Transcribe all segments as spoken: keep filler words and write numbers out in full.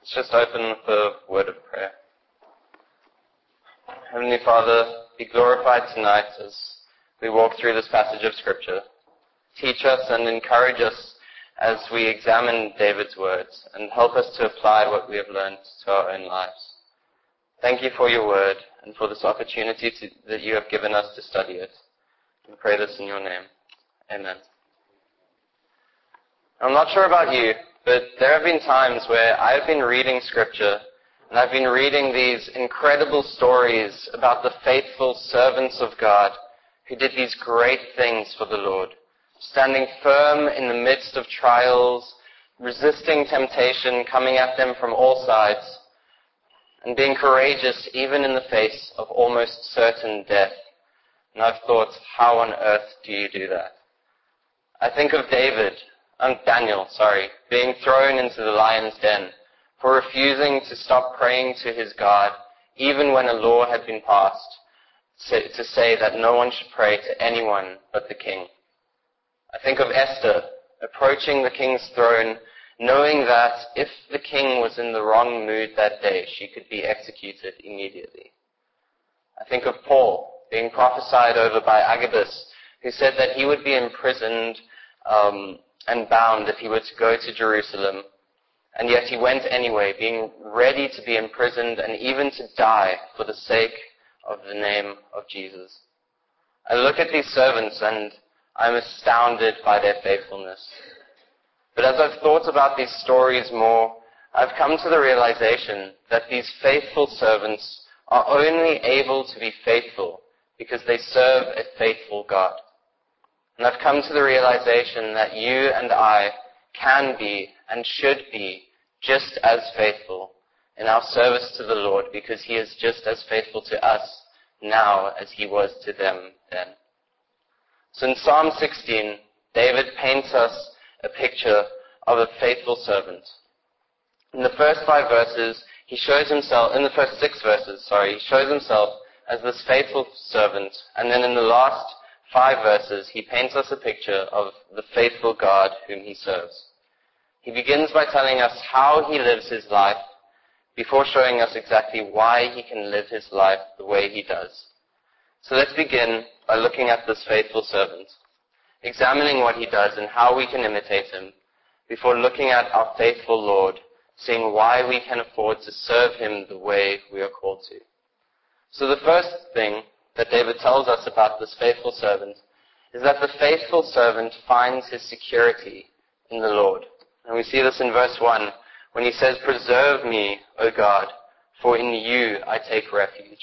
Let's just open with a word of prayer. Heavenly Father, be glorified tonight as we walk through this passage of Scripture. Teach us and encourage us as we examine David's words, and help us to apply what we have learned to our own lives. Thank you for your word and for this opportunity to, that you have given us to study it. We pray this in your name. Amen. I'm not sure about you, but there have been times where I've been reading Scripture, and I've been reading these incredible stories about the faithful servants of God who did these great things for the Lord, standing firm in the midst of trials, resisting temptation coming at them from all sides, and being courageous even in the face of almost certain death. And I've thought, how on earth do you do that? I think of David, um, Daniel, sorry, being thrown into the lion's den for refusing to stop praying to his God, even when a law had been passed to say that no one should pray to anyone but the king. I think of Esther approaching the king's throne, knowing that if the king was in the wrong mood that day, she could be executed immediately. I think of Paul being prophesied over by Agabus, who said that he would be imprisoned um, and bound if he were to go to Jerusalem. And yet he went anyway, being ready to be imprisoned and even to die for the sake of the name of Jesus. I look at these servants and I'm astounded by their faithfulness. But as I've thought about these stories more, I've come to the realization that these faithful servants are only able to be faithful because they serve a faithful God. And I've come to the realization that you and I can be and should be just as faithful in our service to the Lord, because he is just as faithful to us now as he was to them then. So in Psalm sixteen, David paints us a picture of a faithful servant. In the first five verses, he shows himself, in the first six verses, sorry, he shows himself as this faithful servant, and then in the last five verses, he paints us a picture of the faithful God whom he serves. He begins by telling us how he lives his life, before showing us exactly why he can live his life the way he does. So let's begin by looking at this faithful servant, examining what he does and how we can imitate him, before looking at our faithful Lord, seeing why we can afford to serve him the way we are called to. So the first thing that David tells us about this faithful servant is that the faithful servant finds his security in the Lord. And we see this in verse one, when he says, "Preserve me, O God, for in you I take refuge."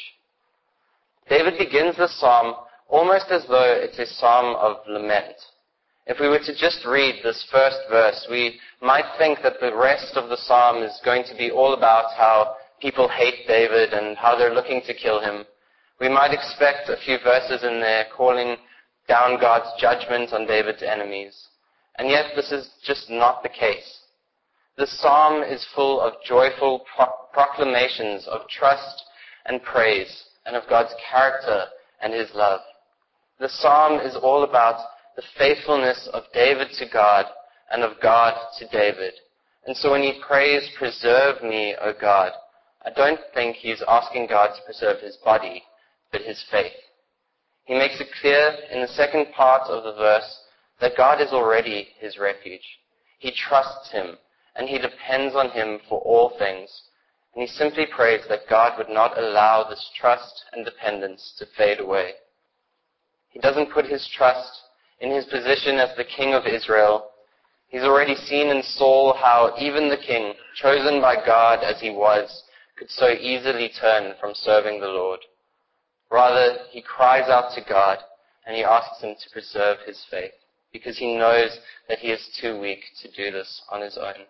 David begins the psalm almost as though it's a psalm of lament. If we were to just read this first verse, we might think that the rest of the psalm is going to be all about how people hate David and how they're looking to kill him. We might expect a few verses in there calling down God's judgment on David's enemies. And yet this is just not the case. The psalm is full of joyful pro- proclamations of trust and praise, and of God's character and his love. The psalm is all about the faithfulness of David to God and of God to David. And so when he prays, "Preserve me, O God," I don't think he's asking God to preserve his body, but his faith. He makes it clear in the second part of the verse that God is already his refuge. He trusts him, and he depends on him for all things. And he simply prays that God would not allow this trust and dependence to fade away. He doesn't put his trust in his position as the king of Israel. He's already seen in Saul how even the king, chosen by God as he was, could so easily turn from serving the Lord. Rather, he cries out to God, and he asks him to preserve his faith, because he knows that he is too weak to do this on his own.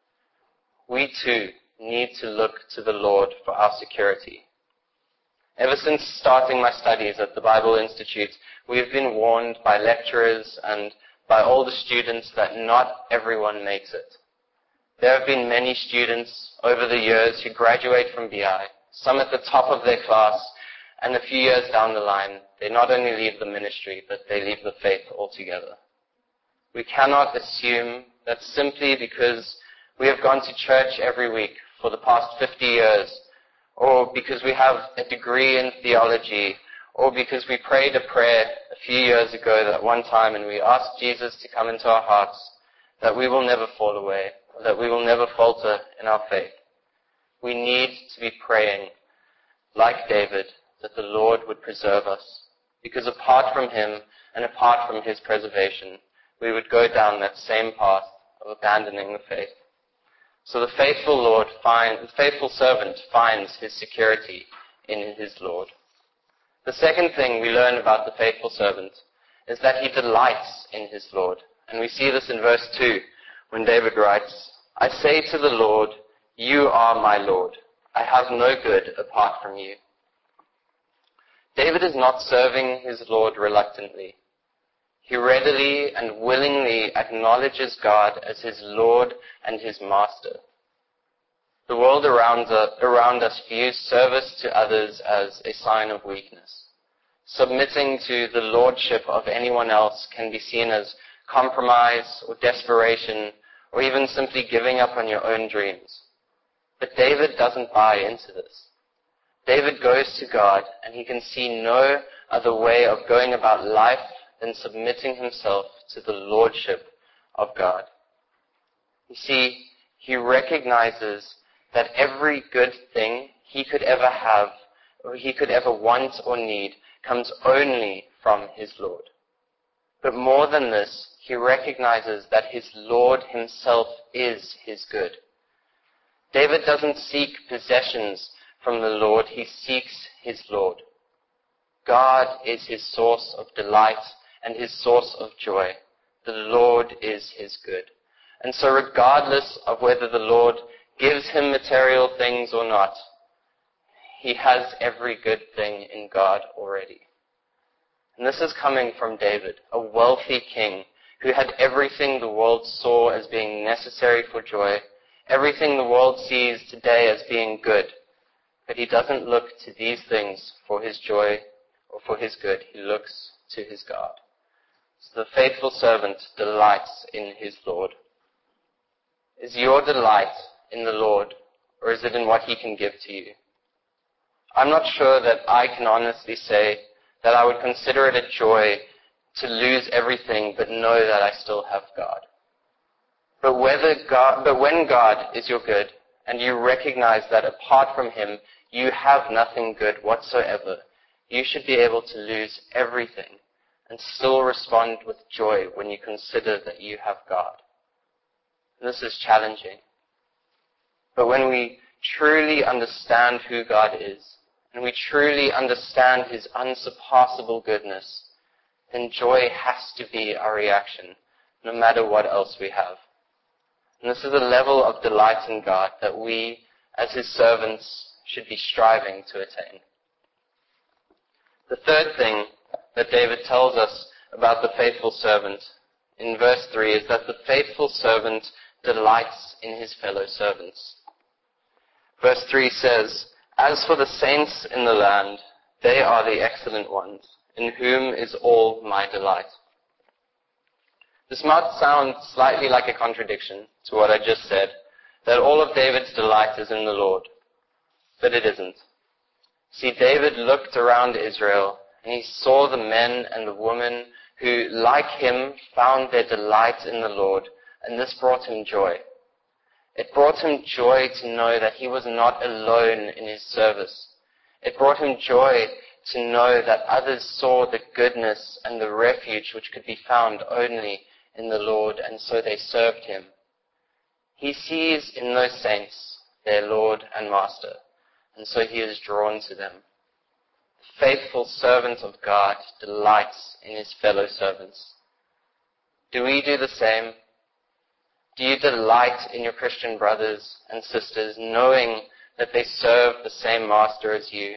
We too need to look to the Lord for our security. Ever since starting my studies at the Bible Institute, we have been warned by lecturers and by older students that not everyone makes it. There have been many students over the years who graduate from B I, some at the top of their class, and a few years down the line, they not only leave the ministry, but they leave the faith altogether. We cannot assume that simply because we have gone to church every week for the past fifty years, or because we have a degree in theology, or because we prayed a prayer a few years ago that one time and we asked Jesus to come into our hearts, that we will never fall away, or that we will never falter in our faith. We need to be praying, like David, that the Lord would preserve us, because apart from him and apart from his preservation, we would go down that same path of abandoning the faith. So the faithful Lord find, the faithful servant finds his security in his Lord. The second thing we learn about the faithful servant is that he delights in his Lord. And we see this in verse two, when David writes, "I say to the Lord, you are my Lord. I have no good apart from you." David is not serving his Lord reluctantly. He readily and willingly acknowledges God as his Lord and his Master. The world around us, around us views service to others as a sign of weakness. Submitting to the lordship of anyone else can be seen as compromise or desperation, or even simply giving up on your own dreams. But David doesn't buy into this. David goes to God, and he can see no other way of going about life than submitting himself to the lordship of God. You see, he recognizes that every good thing he could ever have, or he could ever want or need, comes only from his Lord. But more than this, he recognizes that his Lord himself is his good. David doesn't seek possessions from the Lord, he seeks his Lord. God is his source of delight and his source of joy. The Lord is his good. And so regardless of whether the Lord gives him material things or not, he has every good thing in God already. And this is coming from David, a wealthy king who had everything the world saw as being necessary for joy, everything the world sees today as being good. But he doesn't look to these things for his joy or for his good. He looks to his God. So the faithful servant delights in his Lord. Is your delight in the Lord, or is it in what he can give to you? I'm not sure that I can honestly say that I would consider it a joy to lose everything but know that I still have God. But whether God, but when God is your good, and you recognize that apart from him, you have nothing good whatsoever, you should be able to lose everything and still respond with joy when you consider that you have God. This is challenging. But when we truly understand who God is, and we truly understand his unsurpassable goodness, then joy has to be our reaction, no matter what else we have. And this is a level of delight in God that we, as his servants, should be striving to attain. The third thing that David tells us about the faithful servant in verse three is that the faithful servant delights in his fellow servants. Verse three says, "As for the saints in the land, they are the excellent ones, in whom is all my delight." This might sound slightly like a contradiction to what I just said, that all of David's delight is in the Lord. But it isn't. See, David looked around Israel, and he saw the men and the women who, like him, found their delight in the Lord, and this brought him joy. It brought him joy to know that he was not alone in his service. It brought him joy to know that others saw the goodness and the refuge which could be found only in the Lord, and so they served him. He sees in those saints their Lord and Master, and so he is drawn to them. The faithful servant of God delights in his fellow servants. Do we do the same? Do you delight in your Christian brothers and sisters, knowing that they serve the same Master as you?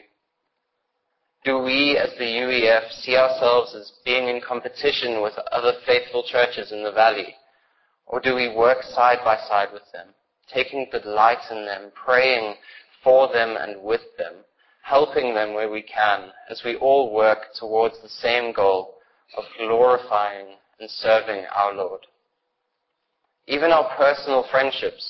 Do we, as the U E F, see ourselves as being in competition with other faithful churches in the valley? Or do we work side by side with them, taking delight in them, praying for them and with them, helping them where we can, as we all work towards the same goal of glorifying and serving our Lord? Even our personal friendships,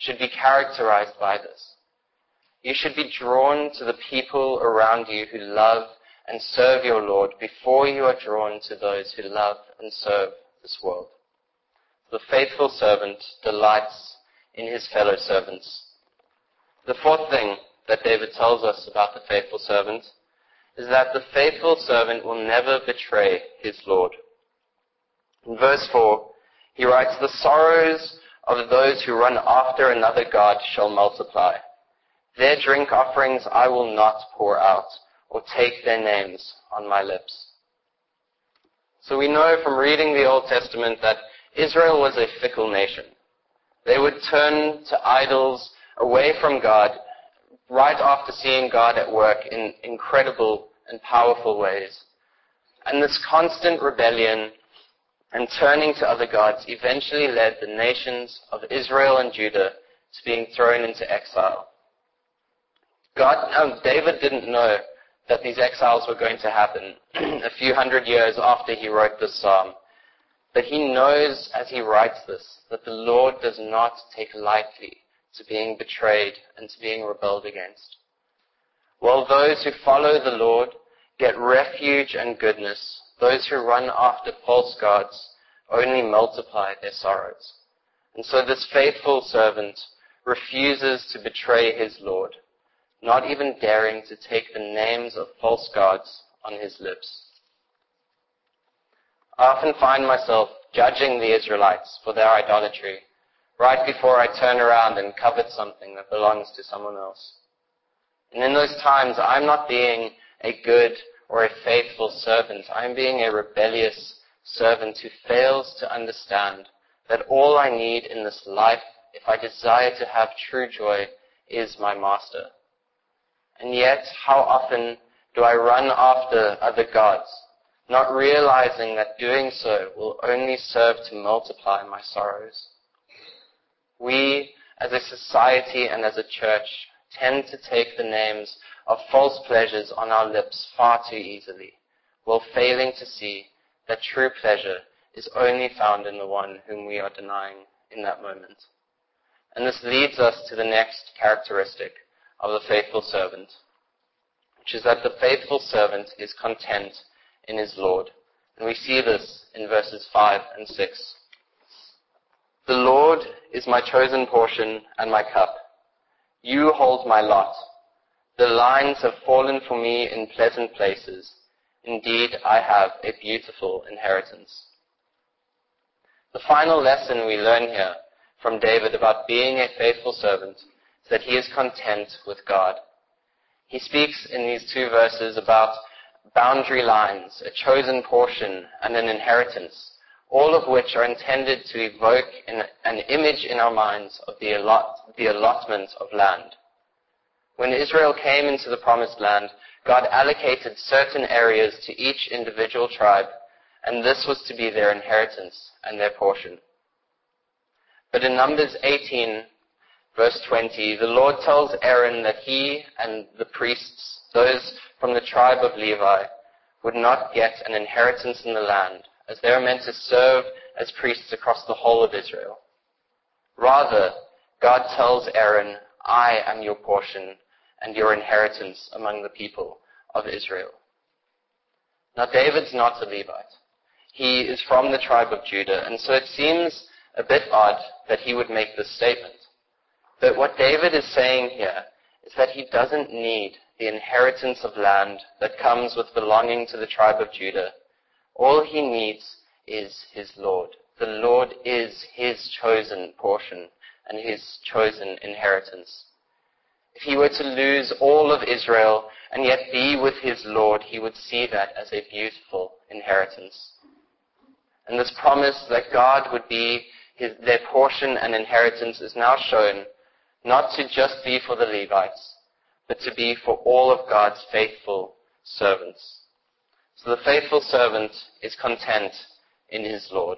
should be characterized by this. You should be drawn to the people around you who love and serve your Lord before you are drawn to those who love and serve this world. The faithful servant delights in his fellow servants. The fourth thing that David tells us about the faithful servant is that the faithful servant will never betray his Lord. In verse four, he writes, "The sorrows of those who run after another god shall multiply. Their drink offerings I will not pour out, or take their names on my lips." So we know from reading the Old Testament that Israel was a fickle nation. They would turn to idols away from God right after seeing God at work in incredible and powerful ways. And this constant rebellion and turning to other gods eventually led the nations of Israel and Judah to being thrown into exile. God, um, David didn't know that these exiles were going to happen a few hundred years after he wrote this psalm. But he knows as he writes this that the Lord does not take lightly to being betrayed and to being rebelled against. While those who follow the Lord get refuge and goodness, those who run after false gods only multiply their sorrows. And so this faithful servant refuses to betray his Lord, not even daring to take the names of false gods on his lips. I often find myself judging the Israelites for their idolatry right before I turn around and covet something that belongs to someone else. And in those times, I'm not being a good or a faithful servant. I'm being a rebellious servant who fails to understand that all I need in this life, if I desire to have true joy, is my master. And yet, how often do I run after other gods, not realizing that doing so will only serve to multiply my sorrows? We, as a society and as a church, tend to take the names of false pleasures on our lips far too easily, while failing to see that true pleasure is only found in the one whom we are denying in that moment. And this leads us to the next characteristic of the faithful servant, which is that the faithful servant is content in his Lord. And we see this in verses five and six. "The Lord is my chosen portion and my cup. You hold my lot. The lines have fallen for me in pleasant places. Indeed, I have a beautiful inheritance." The final lesson we learn here from David about being a faithful servant is that he is content with God. He speaks in these two verses about boundary lines, a chosen portion, and an inheritance, all of which are intended to evoke an, an image in our minds of the, allot, the allotment of land. When Israel came into the promised land, God allocated certain areas to each individual tribe, and this was to be their inheritance and their portion. But in Numbers eighteen, verse twenty, the Lord tells Aaron that he and the priests, those from the tribe of Levi, would not get an inheritance in the land, as they are meant to serve as priests across the whole of Israel. Rather, God tells Aaron, "I am your portion and your inheritance among the people of Israel." Now, David's not a Levite. He is from the tribe of Judah, and so it seems a bit odd that he would make this statement. But what David is saying here is that he doesn't need the inheritance of land that comes with belonging to the tribe of Judah. All he needs is his Lord. The Lord is his chosen portion and his chosen inheritance. If he were to lose all of Israel and yet be with his Lord, he would see that as a beautiful inheritance. And this promise that God would be his, their portion and inheritance is now shown not to just be for the Levites, but to be for all of God's faithful servants. So the faithful servant is content in his Lord.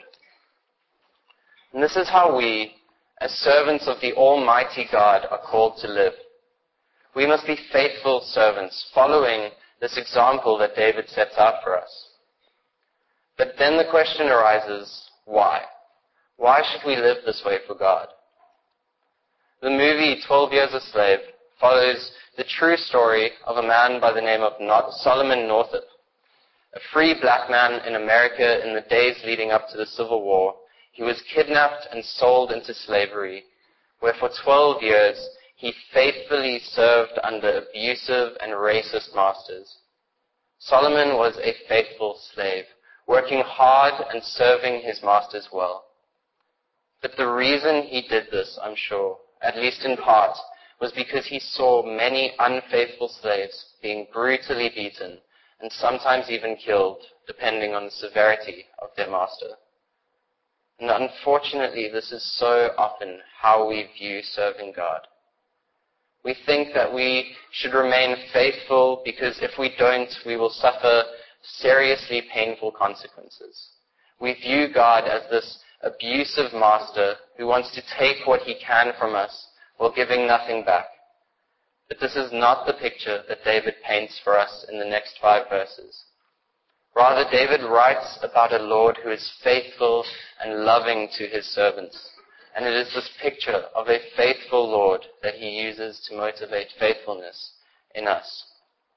And this is how we, as servants of the Almighty God, are called to live. We must be faithful servants, following this example that David sets out for us. But then the question arises, why? Why should we live this way for God? The movie twelve Years a Slave follows the true story of a man by the name of Solomon Northup, a free black man in America in the days leading up to the Civil War. He was kidnapped and sold into slavery, where for twelve years he faithfully served under abusive and racist masters. Solomon was a faithful slave, working hard and serving his masters well. But the reason he did this, I'm sure, at least in part, was because he saw many unfaithful slaves being brutally beaten and sometimes even killed, depending on the severity of their master. And unfortunately, this is so often how we view serving God. We think that we should remain faithful because if we don't, we will suffer seriously painful consequences. We view God as this abusive master who wants to take what he can from us while giving nothing back. But this is not the picture that David paints for us in the next five verses. Rather, David writes about a Lord who is faithful and loving to his servants. And it is this picture of a faithful Lord that he uses to motivate faithfulness in us.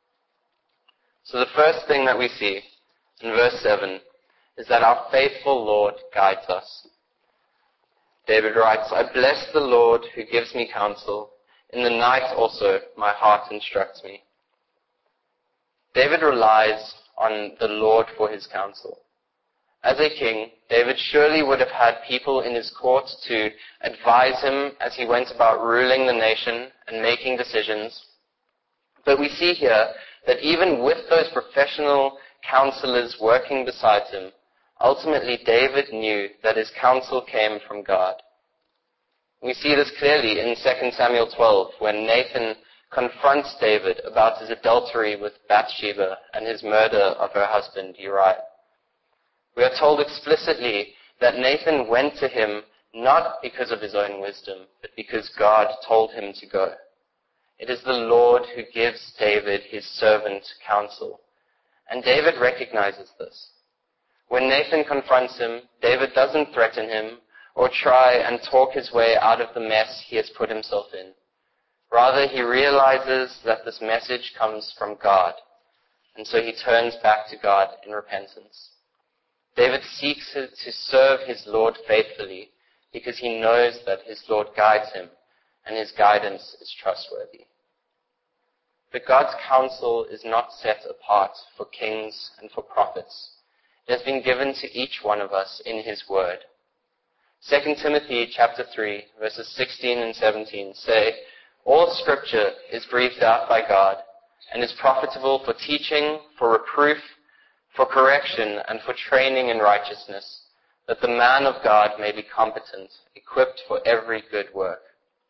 So the first thing that we see in verse seven is that our faithful Lord guides us. David writes, "I bless the Lord who gives me counsel. In the night also my heart instructs me." David relies on the Lord for his counsel. As a king, David surely would have had people in his court to advise him as he went about ruling the nation and making decisions. But we see here that even with those professional counselors working beside him, ultimately David knew that his counsel came from God. We see this clearly in Second Samuel twelve, when Nathan confronts David about his adultery with Bathsheba and his murder of her husband Uriah. We are told explicitly that Nathan went to him not because of his own wisdom, but because God told him to go. It is the Lord who gives David his servant counsel. And David recognizes this. When Nathan confronts him, David doesn't threaten him or try and talk his way out of the mess he has put himself in. Rather, he realizes that this message comes from God, and so he turns back to God in repentance. David seeks to serve his Lord faithfully because he knows that his Lord guides him, and his guidance is trustworthy. But God's counsel is not set apart for kings and for prophets. It has been given to each one of us in his word. Second Timothy chapter three, verses sixteen and seventeen say, "All scripture is breathed out by God and is profitable for teaching, for reproof, for correction, and for training in righteousness, that the man of God may be competent, equipped for every good work."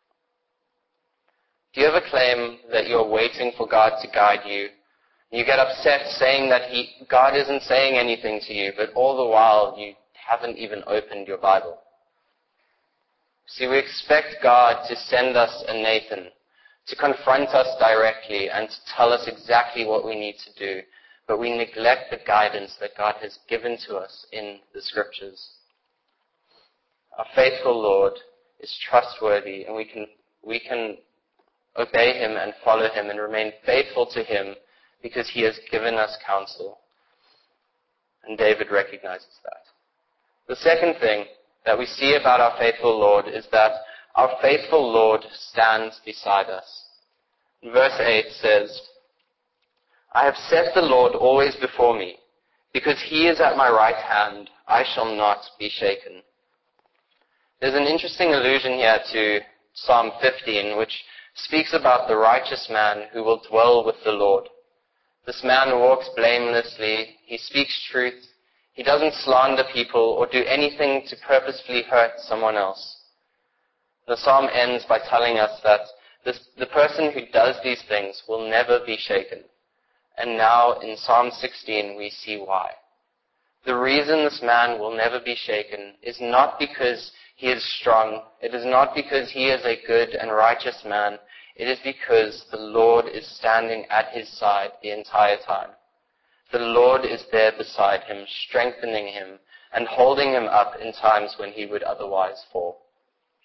Do you ever claim that you're waiting for God to guide you? You get upset saying that he, God isn't saying anything to you, but all the while you haven't even opened your Bible. See, we expect God to send us a Nathan, to confront us directly and to tell us exactly what we need to do, but we neglect the guidance that God has given to us in the Scriptures. Our faithful Lord is trustworthy, and we can, we can obey him and follow him and remain faithful to him because he has given us counsel. And David recognizes that. The second thing that we see about our faithful Lord is that our faithful Lord stands beside us. Verse eight says, "I have set the Lord always before me. Because he is at my right hand, I shall not be shaken." There's an interesting allusion here to Psalm fifteen, which speaks about the righteous man who will dwell with the Lord. This man walks blamelessly, he speaks truth, he doesn't slander people or do anything to purposefully hurt someone else. The psalm ends by telling us that this, the person who does these things will never be shaken. And now in Psalm sixteen we see why. The reason this man will never be shaken is not because he is strong. It is not because he is a good and righteous man. It is because the Lord is standing at his side the entire time. The Lord is there beside him, strengthening him and holding him up in times when he would otherwise fall.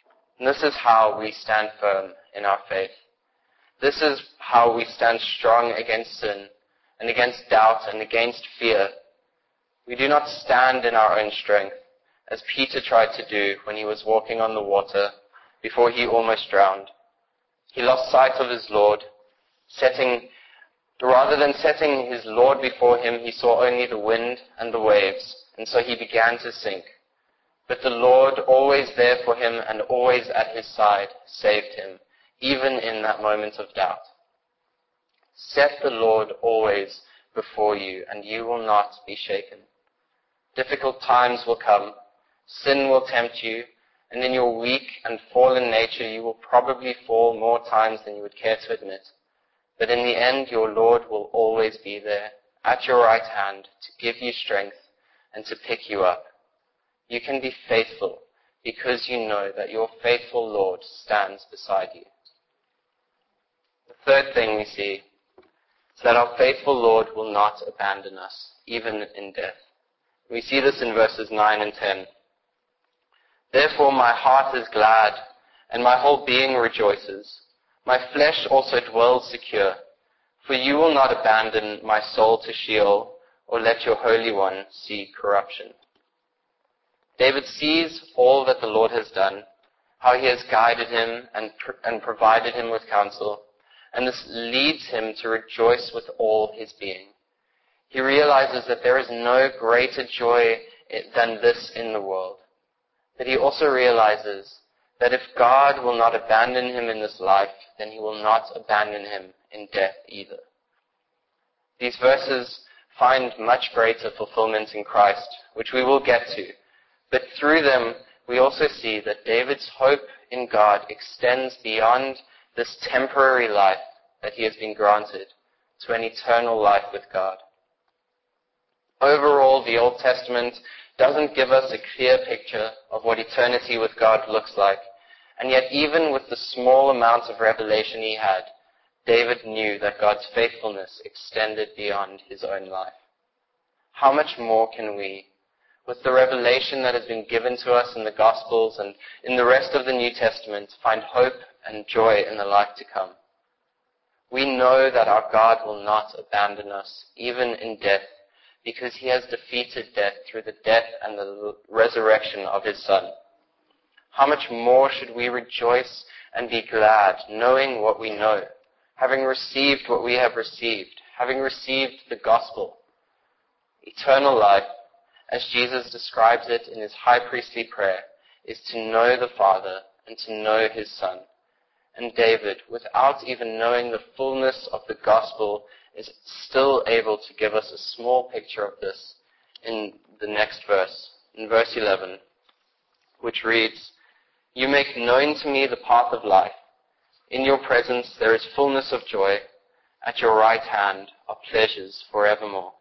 And this is how we stand firm in our faith. This is how we stand strong against sin and against doubt and against fear. We do not stand in our own strength, as Peter tried to do when he was walking on the water before he almost drowned. He lost sight of his Lord, setting, rather than setting his Lord before him, he saw only the wind and the waves, and so he began to sink. But the Lord, always there for him and always at his side, saved him, even in that moment of doubt. Set the Lord always before you, and you will not be shaken. Difficult times will come. Sin will tempt you, and in your weak and fallen nature you will probably fall more times than you would care to admit. But in the end, your Lord will always be there, at your right hand, to give you strength and to pick you up. You can be faithful because you know that your faithful Lord stands beside you. The third thing we see is that our faithful Lord will not abandon us, even in death. We see this in verses nine and ten. Therefore my heart is glad, and my whole being rejoices. My flesh also dwells secure, for you will not abandon my soul to Sheol, or let your Holy One see corruption. David sees all that the Lord has done, how he has guided him and, pr- and provided him with counsel, and this leads him to rejoice with all his being. He realizes that there is no greater joy than this in the world. But he also realizes that if God will not abandon him in this life, then he will not abandon him in death either. These verses find much greater fulfillment in Christ, which we will get to. But through them, we also see that David's hope in God extends beyond this temporary life that he has been granted to an eternal life with God. Overall, the Old Testament doesn't give us a clear picture of what eternity with God looks like. And yet, even with the small amount of revelation he had, David knew that God's faithfulness extended beyond his own life. How much more can we, with the revelation that has been given to us in the Gospels and in the rest of the New Testament, find hope and joy in the life to come? We know that our God will not abandon us, even in death, because he has defeated death through the death and the resurrection of his Son. How much more should we rejoice and be glad, knowing what we know, having received what we have received, having received the gospel? Eternal life, as Jesus describes it in his high priestly prayer, is to know the Father and to know his Son. And David, without even knowing the fullness of the gospel, is still able to give us a small picture of this in the next verse, in verse eleven, which reads, You make known to me the path of life. In your presence there is fullness of joy. At your right hand are pleasures forevermore.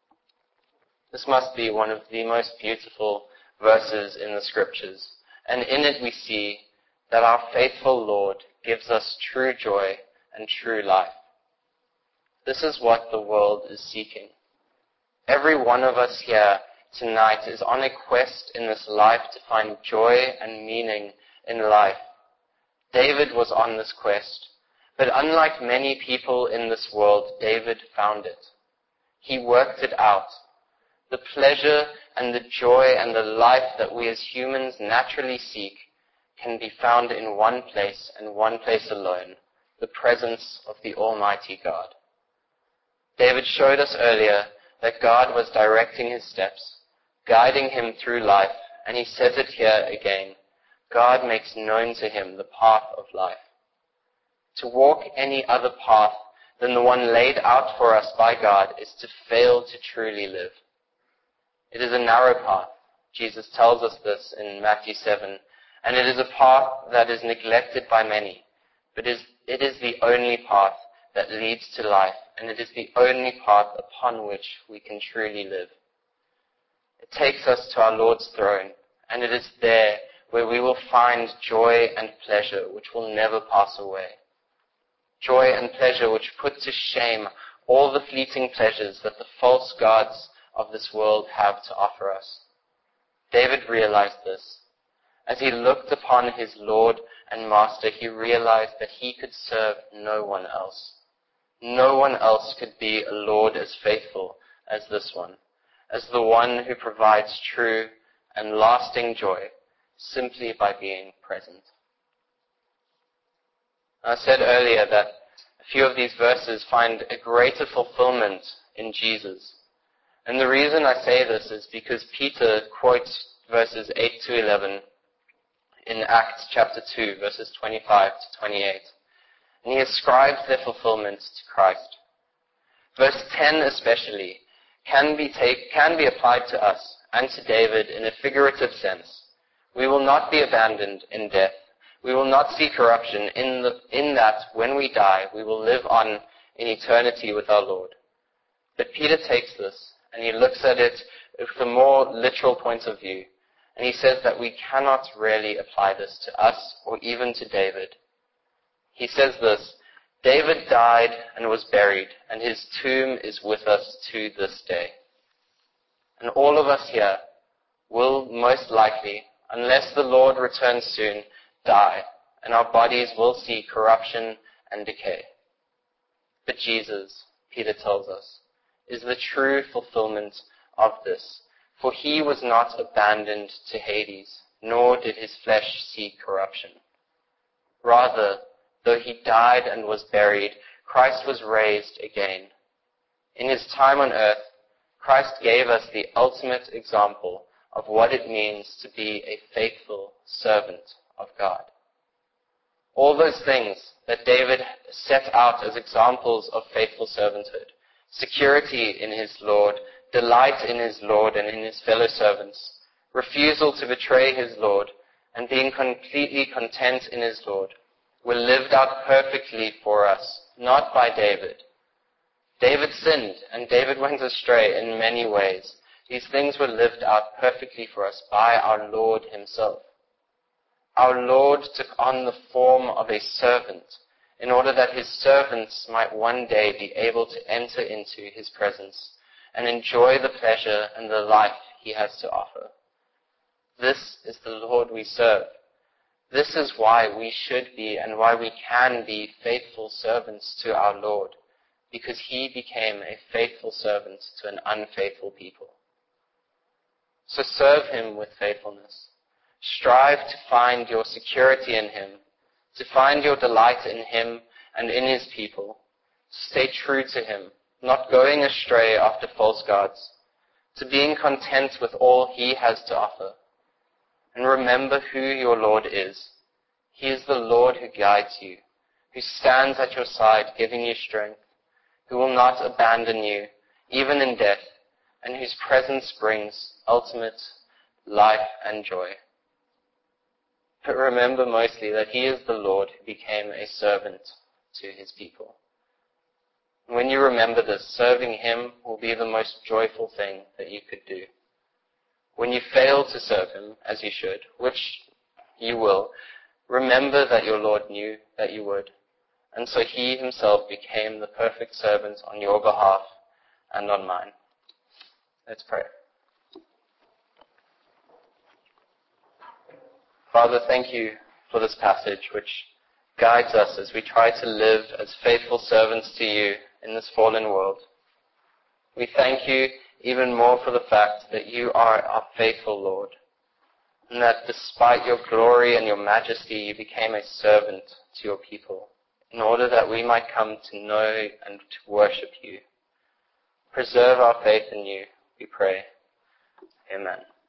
This must be one of the most beautiful verses in the Scriptures, and in it we see that our faithful Lord gives us true joy and true life. This is what the world is seeking. Every one of us here tonight is on a quest in this life to find joy and meaning in life. David was on this quest, but unlike many people in this world, David found it. He worked it out. The pleasure and the joy and the life that we as humans naturally seek can be found in one place and one place alone, the presence of the Almighty God. David showed us earlier that God was directing his steps, guiding him through life, and he says it here again. God makes known to him the path of life. To walk any other path than the one laid out for us by God is to fail to truly live. It is a narrow path. Jesus tells us this in Matthew seven, and it is a path that is neglected by many, but it is the only path that leads to life, and it is the only path upon which we can truly live. It takes us to our Lord's throne, and it is there where we will find joy and pleasure which will never pass away. Joy and pleasure which put to shame all the fleeting pleasures that the false gods of this world have to offer us. David realized this, As he looked upon his Lord and Master, he realized that he could serve no one else. No one else could be a Lord as faithful as this one, as the one who provides true and lasting joy simply by being present. I said earlier that a few of these verses find a greater fulfillment in Jesus. And the reason I say this is because Peter quotes verses eight to eleven in Acts chapter two, verses twenty-five to twenty-eight. And he ascribes their fulfillment to Christ. Verse ten especially can be, take, can be applied to us and to David in a figurative sense. We will not be abandoned in death. We will not see corruption in, the, in that when we die, we will live on in eternity with our Lord. But Peter takes this and he looks at it with a more literal point of view. And he says that we cannot really apply this to us or even to David. He says this, David died and was buried, and his tomb is with us to this day. And all of us here will most likely, unless the Lord returns soon, die, and our bodies will see corruption and decay. But Jesus, Peter tells us, is the true fulfillment of this. For he was not abandoned to Hades, nor did his flesh see corruption. Rather, though he died and was buried, Christ was raised again. In his time on earth, Christ gave us the ultimate example of what it means to be a faithful servant of God. All those things that David set out as examples of faithful servanthood, security in his Lord, delight in his Lord and in his fellow servants, refusal to betray his Lord, and being completely content in his Lord, were lived out perfectly for us, not by David. David sinned, and David went astray in many ways. These things were lived out perfectly for us by our Lord himself. Our Lord took on the form of a servant in order that his servants might one day be able to enter into his presence and enjoy the pleasure and the life he has to offer. This is the Lord we serve. This is why we should be and why we can be faithful servants to our Lord, because he became a faithful servant to an unfaithful people. So serve him with faithfulness. Strive to find your security in him, to find your delight in him and in his people. Stay true to him, not going astray after false gods, to being content with all he has to offer. And remember who your Lord is. He is the Lord who guides you, who stands at your side giving you strength, who will not abandon you, even in death, and whose presence brings ultimate life and joy. But remember mostly that he is the Lord who became a servant to his people. When you remember this, serving him will be the most joyful thing that you could do. When you fail to serve him, as you should, which you will, remember that your Lord knew that you would, and so he himself became the perfect servant on your behalf and on mine. Let's pray. Father, thank you for this passage which guides us as we try to live as faithful servants to you in this fallen world. We thank you even more for the fact that you are our faithful Lord, and that despite your glory and your majesty, you became a servant to your people, in order that we might come to know and to worship you. Preserve our faith in you, we pray. Amen.